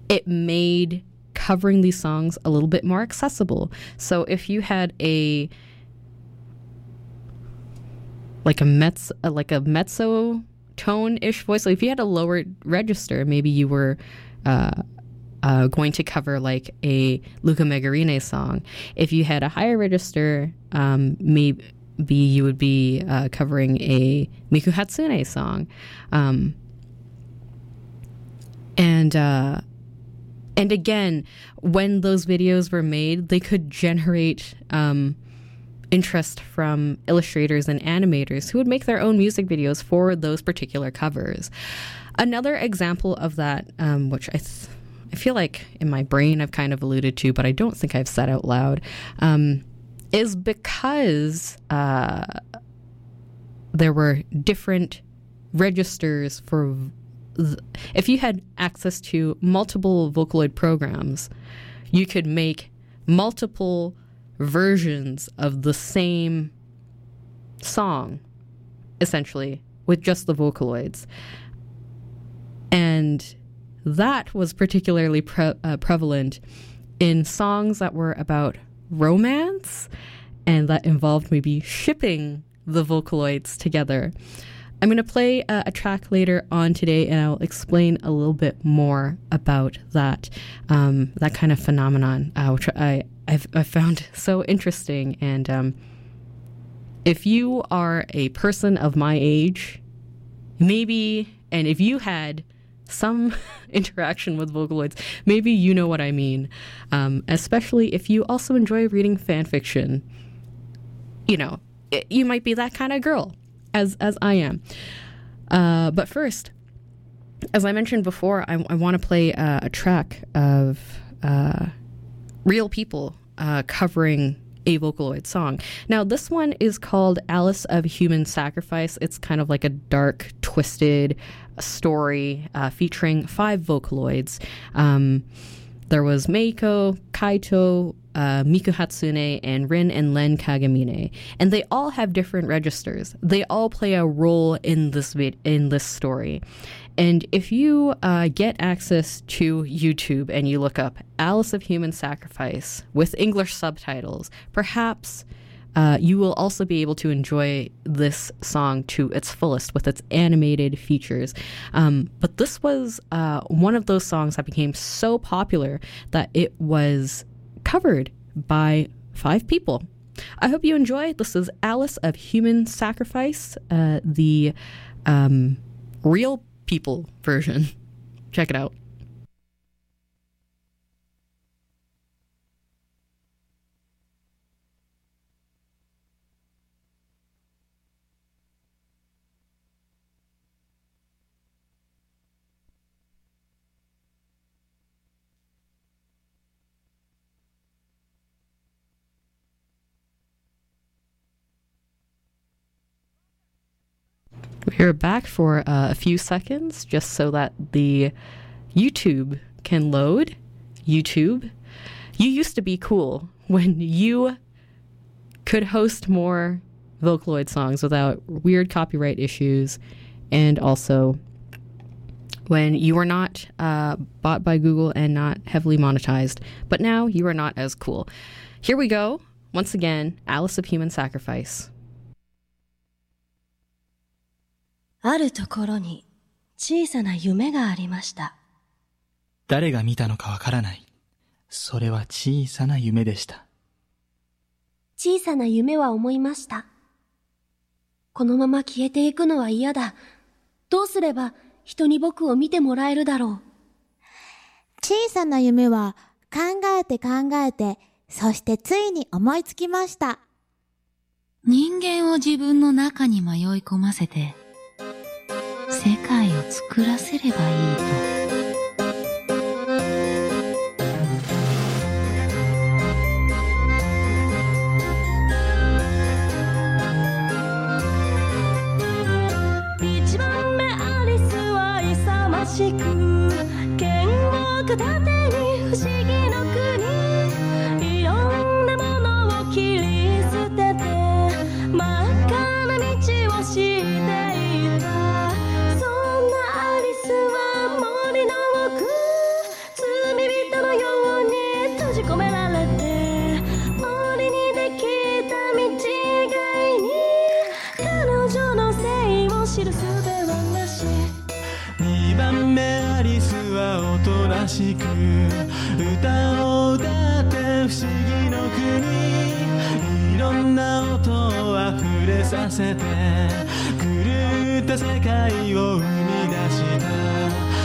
it made covering these songs a little bit more accessible. So if you had a mezzo tone-ish voice, so if you had a lower register, maybe you were going to cover like a Luca Megarine song. If you had a higher register, maybe you would be covering a Miku Hatsune song. And again, when those videos were made, they could generate interest from illustrators and animators who would make their own music videos for those particular covers. Another example of that, which I feel like in my brain I've kind of alluded to, but I don't think I've said out loud, is because there were different registers for... If you had access to multiple Vocaloid programs, you could make multiple versions of the same song, essentially, with just the Vocaloids. And that was particularly prevalent in songs that were about romance and that involved maybe shipping the Vocaloids together. I'm going to play a track later on today, and I'll explain a little bit more about that that kind of phenomenon, which I've found so interesting. And if you are a person of my age, maybe, and if you had some interaction with Vocaloids, maybe you know what I mean. Especially if you also enjoy reading fan fiction, you might be that kind of girl. As I am. But first, as I mentioned before, I want to play a track of real people covering a Vocaloid song. Now, this one is called Alice of Human Sacrifice. It's kind of like a dark, twisted story featuring 5 Vocaloids. There was Meiko, Kaito, Miku Hatsune, and Rin and Len Kagamine. And they all have different registers. They all play a role in this story. And if you get access to YouTube and you look up Alice of Human Sacrifice with English subtitles, perhaps you will also be able to enjoy this song to its fullest with its animated features. But this was one of those songs that became so popular that it was covered by 5 people. I hope you enjoy. This is Alice of Human Sacrifice, the real people version. Check it out. We're back for a few seconds just so that the YouTube can load. YouTube, you used to be cool when you could host more Vocaloid songs without weird copyright issues, and also when you were not bought by Google and not heavily monetized. But now you are not as cool. Here we go. Once again, Alice of Human Sacrifice. あるところに小さな夢がありました。 誰が見たのかわからない。それは小さな夢でした。 小さな夢は思いました。このまま消えていくのは嫌だ。どうすれば人に僕を見てもらえるだろう。 小さな夢は考えて考えて、そしてついに思いつきました。 人間を自分の中に迷い込ませて、世界を作らせればいいと。 一番目アリスは勇ましく剣を片手に不思議の国、いろんなものを切り捨てて真っ赤な道をしていた。そんなアリスは森の奥、ずはおとなしく歌を歌って不思議の国、いろんな音をあふれさせて狂った世界を生み出した。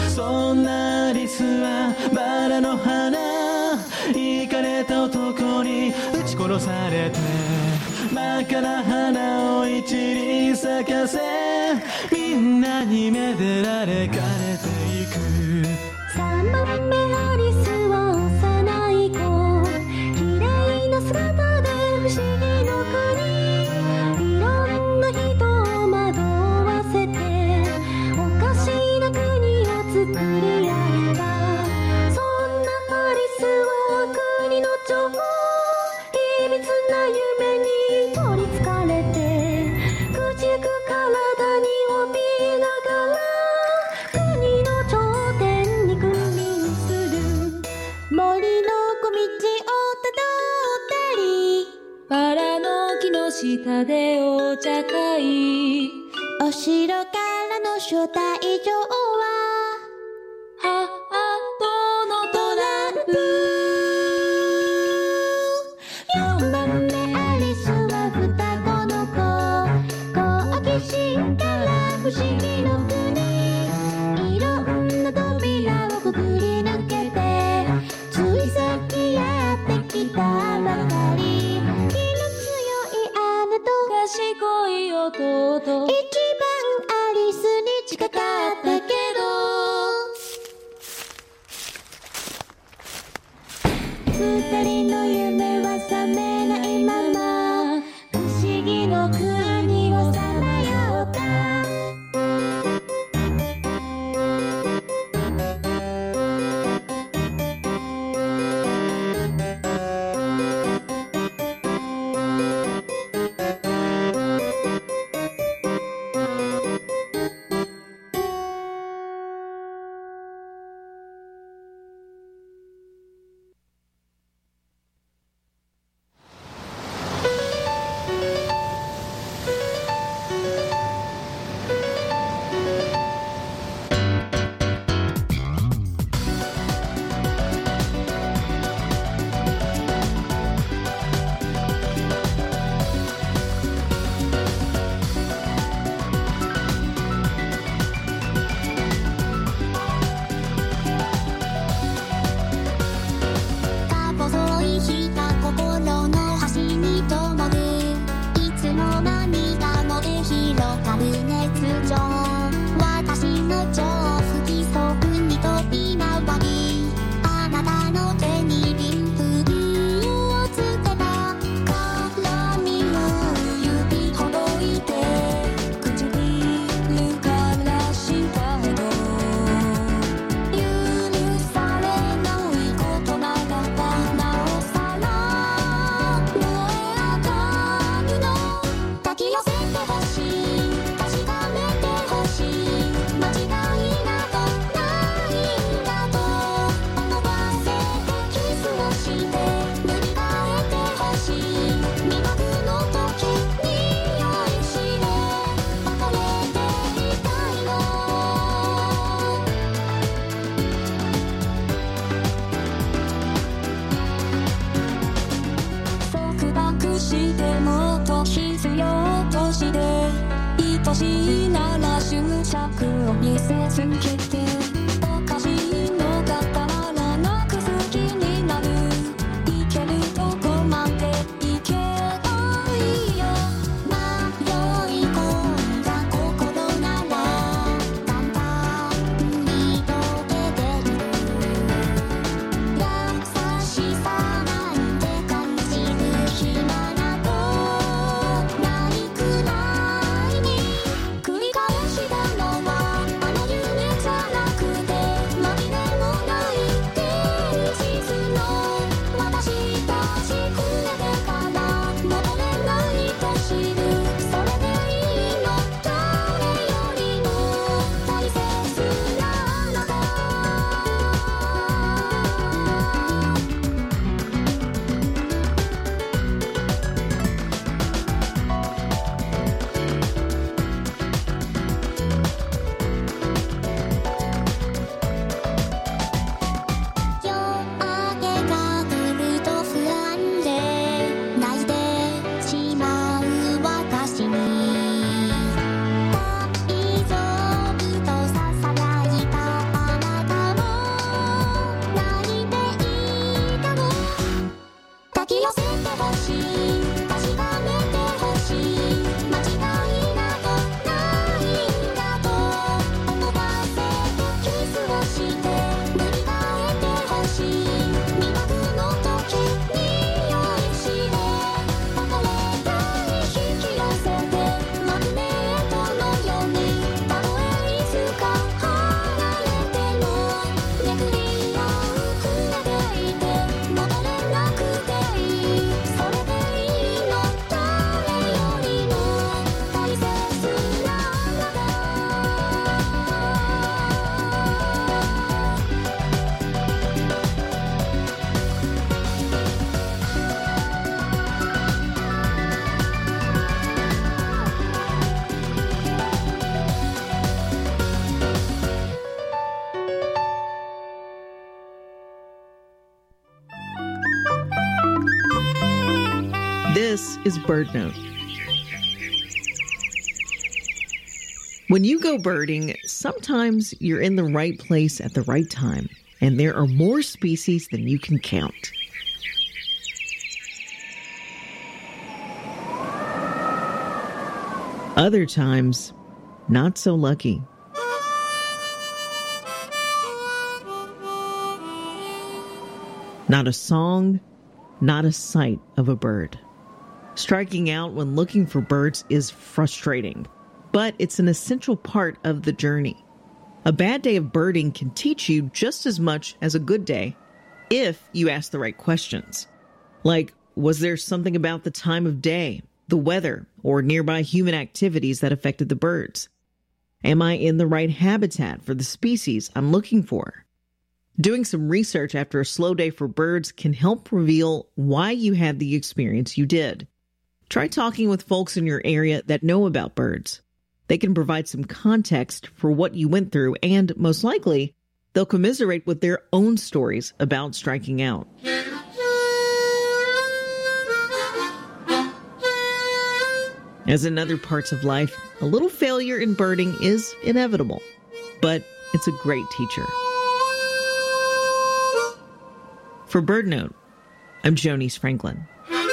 そんなアリスはバラの花、イかれた男に撃ち殺されて真っ赤な花を一輪咲かせ、みんなにめでられかれていく。 3番目アリスは幼い子、綺麗な姿で不思議の国、いろんな人を惑わせておかしな国を作り上げた。そんなアリスは国の女王、秘密な夢に取りつかれて朽ちゆく体に怯えながら国の頂点に君臨する。 森の小道をたどったり、 バラの木の下でお茶会、 お城からの招待状はハートのトランプ。 4番目アリスは双子の子、好奇心から不思議の国、いろんな扉をくぐり抜けてついさっきやってきたばかり。気の強い姉と賢い弟、 一番アリスに近かったけど、二人の夢は覚めないまま不思議の国をさまよった。してもっと必要として愛しいなら執着を見せつけておかしいのだったらなく好きになるいけるとこまでいけばいいよ迷い込んだ心ならだんだんに溶けてる優しさなんて感じる暇などないくらいに繰り返したのはあの夢じゃ This is BirdNote. When you go birding, sometimes you're in the right place at the right time, and there are more species than you can count. Other times, not so lucky. Not a song, not a sight of a bird. Striking out when looking for birds is frustrating, but it's an essential part of the journey. A bad day of birding can teach you just as much as a good day if you ask the right questions. Like, was there something about the time of day, the weather, or nearby human activities that affected the birds? Am I in the right habitat for the species I'm looking for? Doing some research after a slow day for birds can help reveal why you had the experience you did. Try talking with folks in your area that know about birds. They can provide some context for what you went through, and most likely, they'll commiserate with their own stories about striking out. As in other parts of life, a little failure in birding is inevitable, but it's a great teacher. For BirdNote, I'm Jonice Franklin.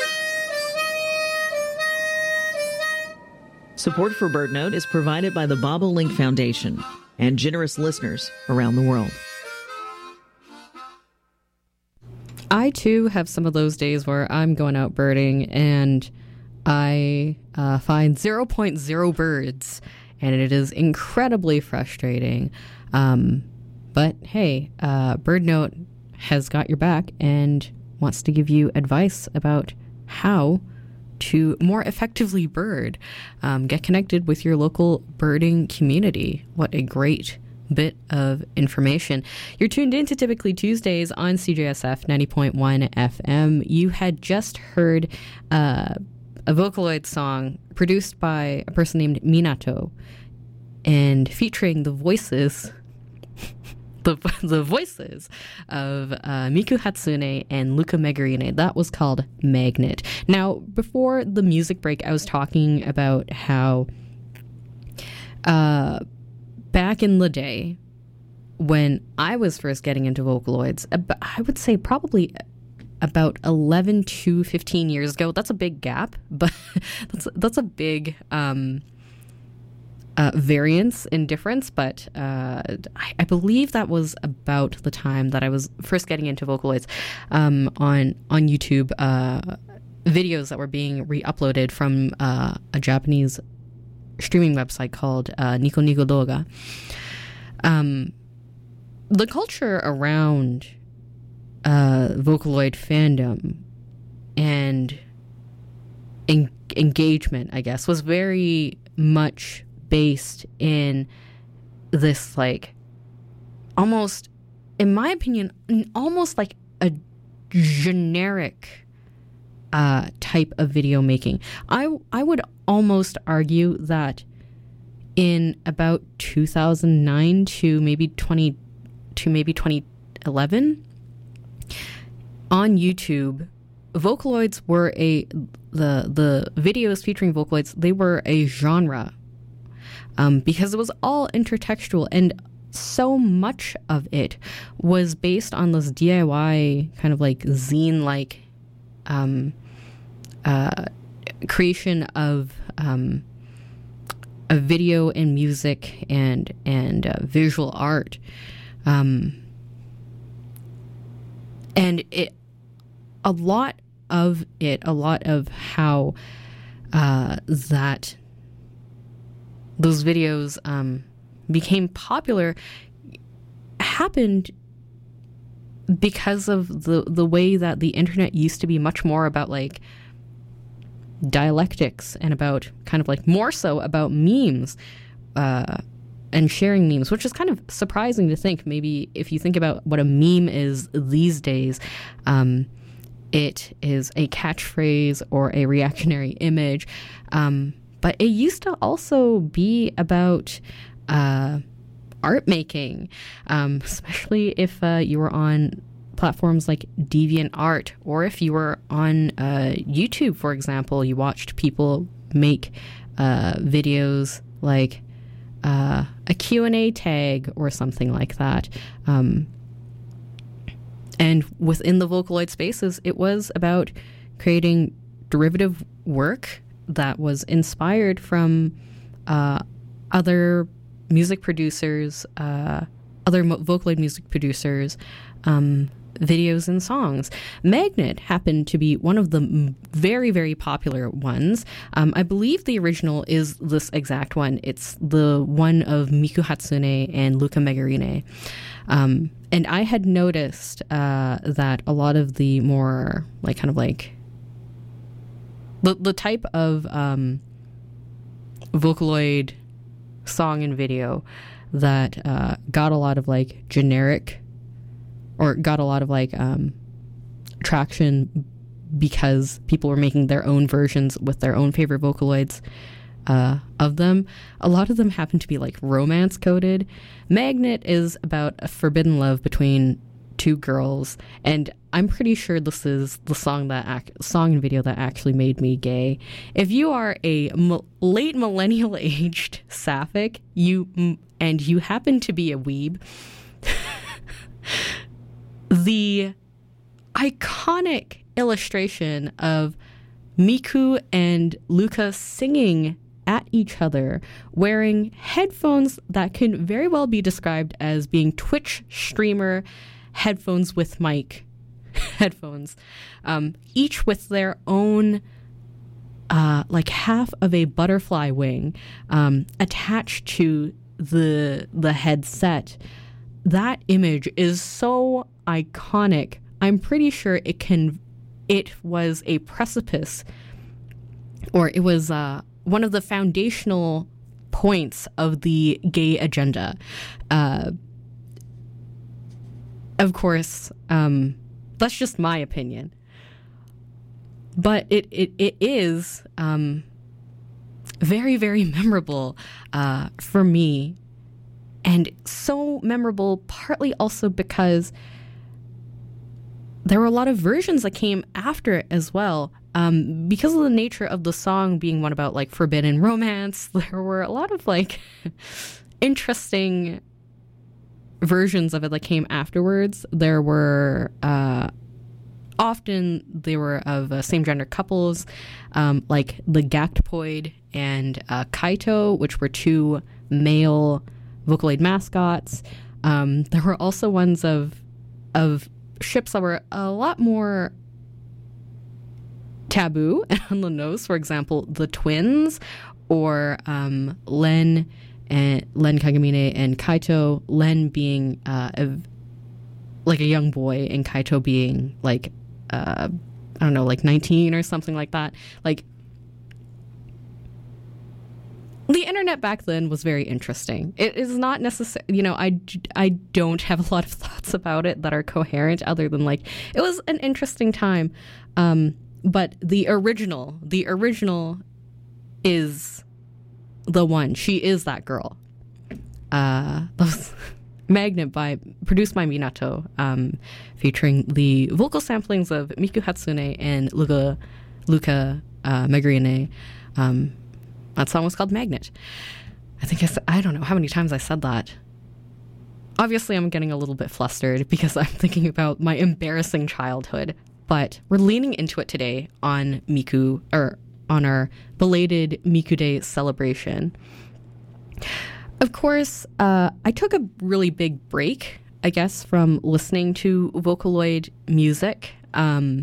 Support for BirdNote is provided by the Bobolink Foundation and generous listeners around the world. I, too, have some of those days where I'm going out birding and I find 0.0 birds, and it is incredibly frustrating. But hey, BirdNote has got your back and wants to give you advice about how to more effectively bird. Get connected with your local birding community. What a great bit of information. You're tuned in to Typically Tuesdays on CJSF 90.1 FM. You had just heard a Vocaloid song produced by a person named Minato and featuring the voices the voices of Miku Hatsune and Luca Megarine. That was called Magnet. Now, before the music break, I was talking about how back in the day, when I was first getting into Vocaloids, I would say probably about 11 to 15 years ago. That's a big gap, but that's a big variance in difference, but I believe that was about the time that I was first getting into Vocaloids on YouTube, videos that were being re-uploaded from a Japanese streaming website called Nico Nico Doga. The culture around Vocaloid fandom and engagement, I guess, was very much based in this, like, almost, in my opinion, almost like a generic type of video making. I would almost argue that in about 2009 to maybe 2011, on YouTube, Vocaloids were the videos featuring Vocaloids, they were a genre. Because it was all intertextual, and so much of it was based on this DIY kind of like zine-like creation of a video and music and visual art, and a lot of how that those videos became popular happened because of the way that the internet used to be much more about like dialectics and about kind of like more so about memes and sharing memes, which is kind of surprising to think. Maybe if you think about what a meme is these days, it is a catchphrase or a reactionary image. But it used to also be about art making, especially if you were on platforms like DeviantArt, or if you were on YouTube, for example, you watched people make videos like a Q&A tag or something like that. And within the Vocaloid spaces, it was about creating derivative work that was inspired from other music producers, other Vocaloid music producers, videos and songs. Magnet happened to be one of the very, very popular ones. I believe the original is this exact one. It's the one of Miku Hatsune and Luca Megarine. And I had noticed that a lot of the more like kind of like the type of Vocaloid song and video that got a lot of like generic, or got a lot of like traction because people were making their own versions with their own favorite Vocaloids of them. A lot of them happen to be like romance coded. Magnet is about a forbidden love between two girls, and I'm pretty sure this is the song and video that actually made me gay. If you are a late millennial aged sapphic, and you happen to be a weeb, the iconic illustration of Miku and Luca singing at each other wearing headphones that can very well be described as being Twitch streamer headphones with mic headphones, each with their own like half of a butterfly wing attached to the headset. That image is so iconic. I'm pretty sure it was a precipice, or it was one of the foundational points of the gay agenda. Of course, that's just my opinion. But it is very, very memorable for me. And so memorable partly also because there were a lot of versions that came after it as well. Because of the nature of the song being one about like forbidden romance, there were a lot of like interesting versions of it that came afterwards. There were often they were of same-gender couples, like the Gactopoid and Kaito, which were two male Vocaloid mascots. There were also ones of ships that were a lot more taboo and on the nose. For example, the twins, or Len Kagamine and Kaito. Len being like a young boy, and Kaito being like I don't know, like 19 or something like that. Like, the internet back then was very interesting. It is not necessary, you know, I don't have a lot of thoughts about it that are coherent, other than like, it was an interesting time. But the original is the one. She is that girl. Magnet produced by Minato, featuring the vocal samplings of Miku Hatsune and Luca Megarine. That song was called Magnet. I don't know how many times I said that. Obviously, I'm getting a little bit flustered because I'm thinking about my embarrassing childhood. But we're leaning into it today on Miku, or on our belated Miku Day celebration. Of course, I took a really big break, I guess, from listening to Vocaloid music. I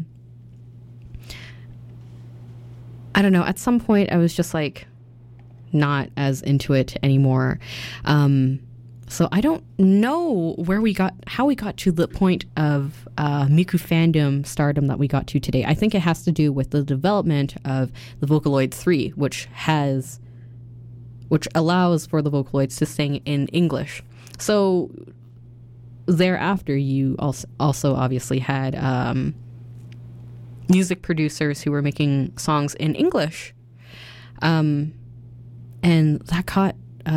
don't know, at some point I was just like not as into it anymore. So I don't know how we got to the point of Miku fandom stardom that we got to today. I think it has to do with the development of the Vocaloid 3, which allows for the Vocaloids to sing in English. So thereafter, you also obviously had music producers who were making songs in English. And that caught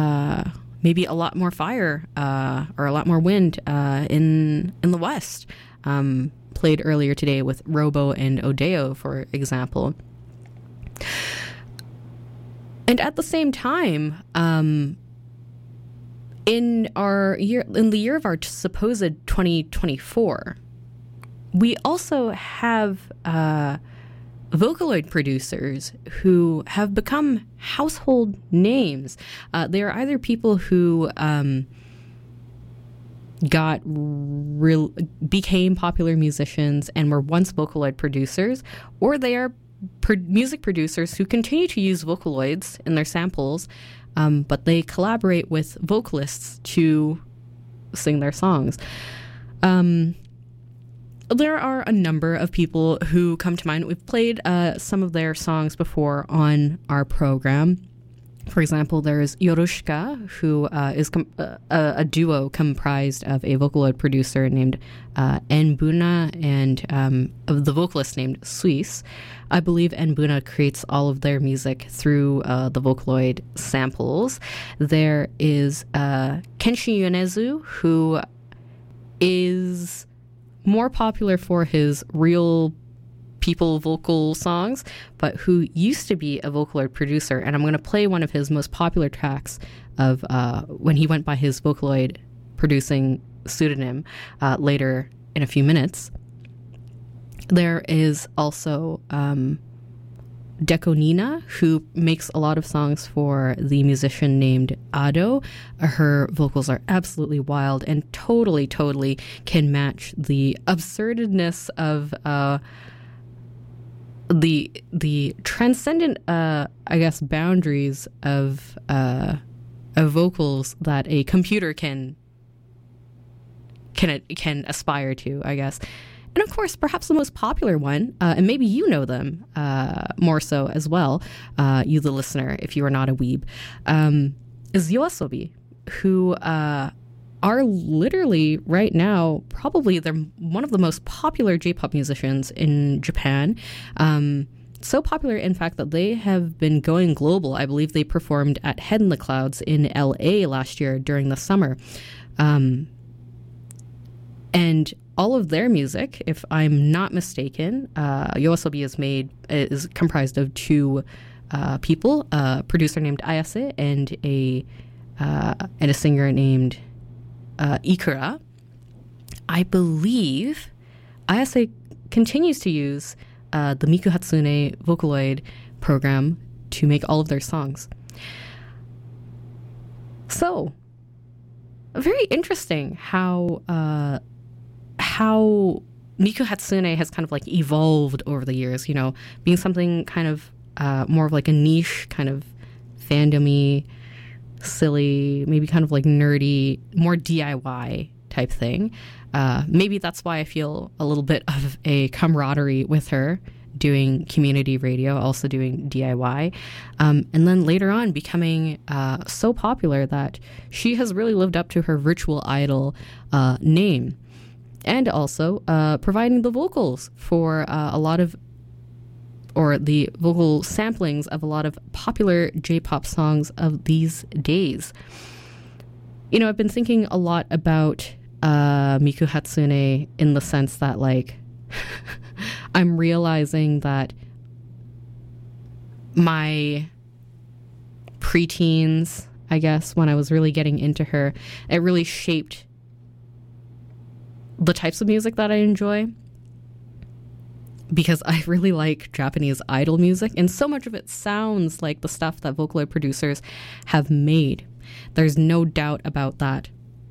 maybe a lot more fire or a lot more wind in the West. played earlier today with Robo and Odeo, for example. And at the same time, in the year of our supposed 2024, we also have Vocaloid producers who have become household names. They are either people who became popular musicians and were once Vocaloid producers, or they are music producers who continue to use Vocaloids in their samples, but they collaborate with vocalists to sing their songs. There are a number of people who come to mind. We've played some of their songs before on our program. For example, there's Yorushika, who is a duo comprised of a Vocaloid producer named Enbuna and the vocalist named Suisse. I believe Enbuna creates all of their music through the Vocaloid samples. There is Kenshi Yonezu, who is more popular for his real people vocal songs, but who used to be a Vocaloid producer. And I'm going to play one of his most popular tracks of when he went by his Vocaloid producing pseudonym later in a few minutes. There is also Dekonina, who makes a lot of songs for the musician named Ado. Her vocals are absolutely wild and totally can match the absurdness of the transcendent, boundaries of vocals that a computer can aspire to, I guess. And of course, perhaps the most popular one, and maybe you know them more so as well, you the listener, if you are not a weeb, is YOASOBI, who are literally right now probably they're one of the most popular J-pop musicians in Japan. So popular, in fact, that they have been going global. I believe they performed at Head in the Clouds in LA last year during the summer. And all of their music, if I'm not mistaken, YOASOBI is comprised of two people, a producer named Ayase and a singer named Ikura. I believe Ayase continues to use the Miku Hatsune Vocaloid program to make all of their songs. So, very interesting how Miku Hatsune has kind of like evolved over the years, you know, being something kind of more of like a niche kind of fandom-y, silly, maybe kind of like nerdy, more DIY type thing. Maybe that's why I feel a little bit of a camaraderie with her doing community radio, also doing DIY. And then later on becoming so popular that she has really lived up to her virtual idol name. And also providing the vocals for a lot of, or the vocal samplings of a lot of popular J-pop songs of these days. You know, I've been thinking a lot about Miku Hatsune in the sense that, like, I'm realizing that my preteens, I guess, when I was really getting into her, it really shaped the types of music that I enjoy, because I really like Japanese idol music, and so much of it sounds like the stuff that Vocaloid producers have made. There's no doubt about that.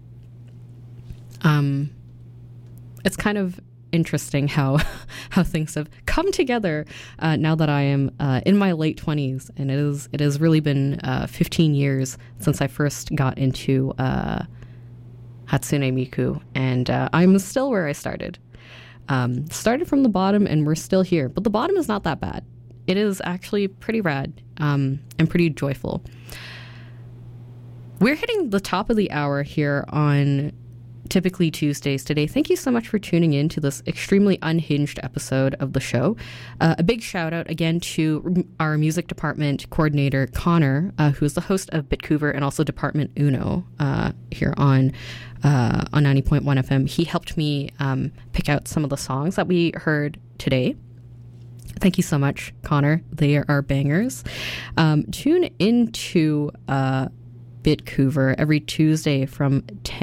It's kind of interesting how things have come together now that I am in my late 20s, and it has really been 15 years since I first got into Hatsune Miku, and I'm still where I started. Started from the bottom, and we're still here. But the bottom is not that bad. It is actually pretty rad and pretty joyful. We're hitting the top of the hour here on Typically Tuesdays today. Thank you so much for tuning in to this extremely unhinged episode of the show. A big shout out again to our music department coordinator, Connor, who is the host of Bitcouver and also Department Uno here on 90.1 FM. He helped me pick out some of the songs that we heard today. Thank you so much, Connor. They are bangers. Tune into Bitcouver every Tuesday from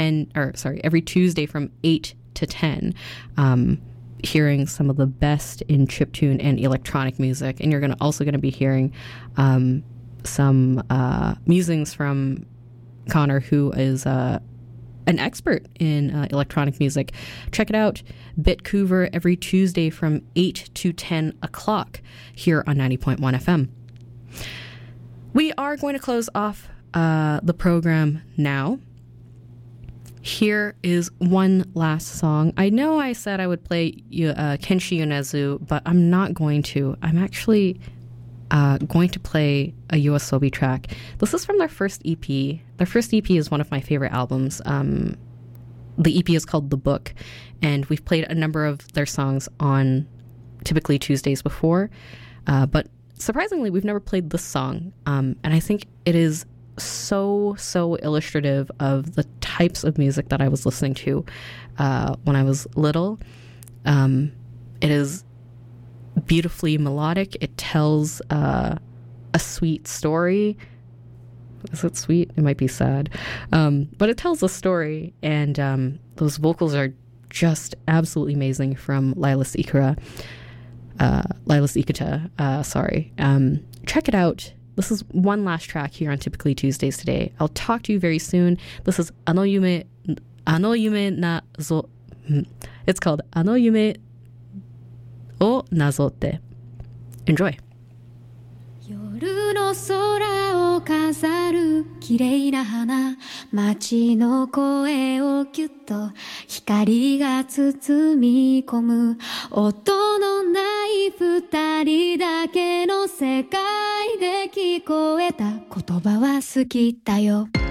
8 to 10, hearing some of the best in chiptune and electronic music. And you're also going to be hearing some musings from Connor, who is an expert in electronic music. Check it out, Bitcouver, every Tuesday from 8 to 10 o'clock here on 90.1 FM. We are going to close off the program now. Here is one last song. I know I said I would play Kenshi Yonezu, but I'm not going to. I'm actually going to play a YOASOBI track. This is from their first EP. Their first EP is one of my favorite albums. The EP is called The Book, and we've played a number of their songs on Typically Tuesdays before, but surprisingly, we've never played this song, and I think it is so illustrative of the types of music that I was listening to when I was little. It is beautifully melodic. It tells a sweet story. Is it sweet? It might be sad. But it tells a story, and those vocals are just absolutely amazing from Lilas Ikuta. Sorry. Check it out. This is one last track here on Typically Tuesdays today. I'll talk to you very soon. This is Ano Yume Nazo. It's called Ano Yume o Nazote. Enjoy. 夜の空を飾る綺麗な花街の声をキュッと光が包み込む音のない二人だけの世界で聞こえた言葉は好きだよ